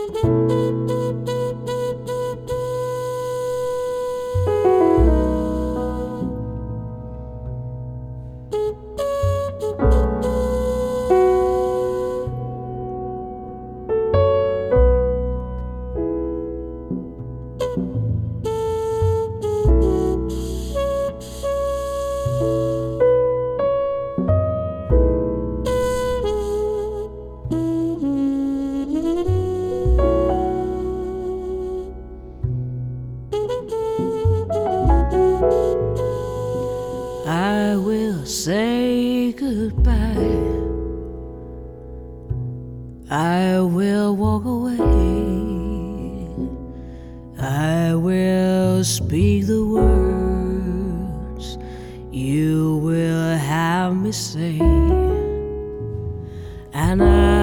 I will say goodbye. I will walk away. I will speak the words you will have me say, and I